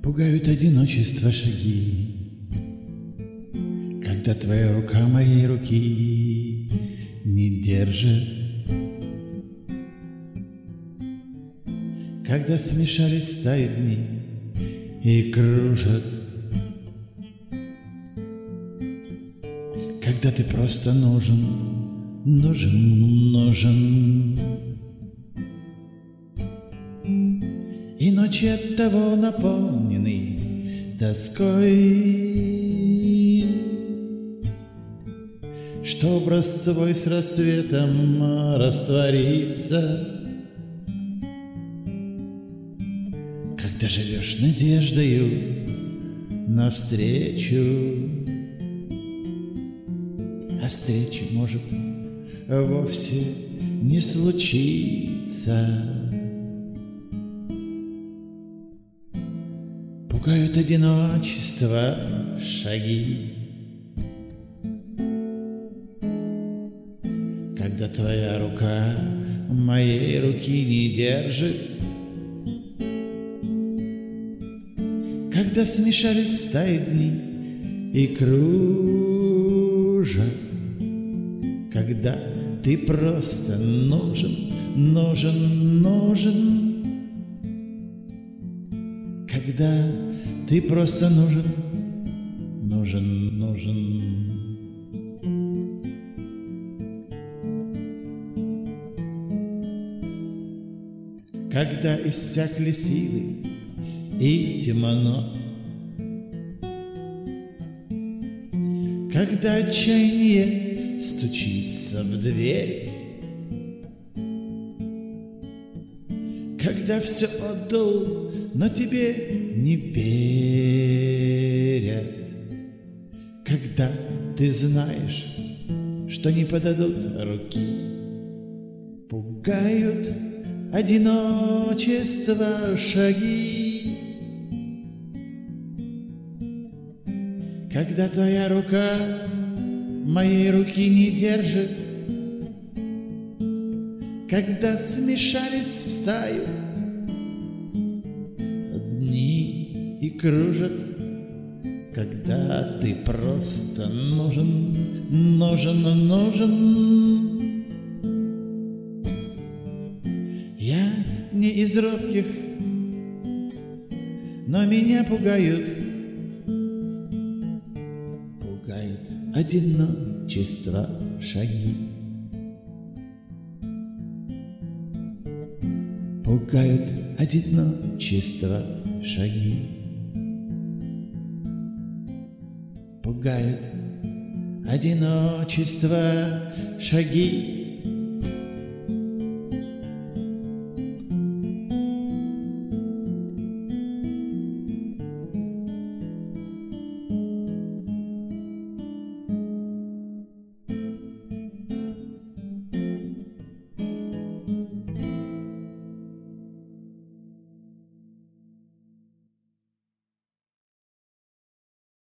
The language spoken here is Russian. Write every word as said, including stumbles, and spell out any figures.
Пугают одиночество шаги, когда твоя рука моей руки не держит, когда смешались стаи дни и кружат, когда ты просто нужен, нужен, нужен. И ночи оттого наполнены тоской, что образ твой с рассветом растворится. Когда живешь надеждою навстречу, а встречи, может, вовсе не случится. Пугают одиночество шаги, когда твоя рука моей руки не держит, когда смешались стаи дни и кружат, когда ты просто нужен, нужен, нужен. Когда ты просто нужен, нужен, нужен. Когда иссякли силы и темно, когда отчаяние стучится в дверь, когда все отдал, но тебе не верят, когда ты знаешь, что не подадут руки. Пугают одиночество шаги, когда твоя рука моей руки не держит, когда смешались в стаю дни и кружат, когда ты просто нужен, нужен, нужен. Я не из робких, но меня пугают, пугают одиночество шаги, пугают одиночество шаги, пугают одиночество шаги.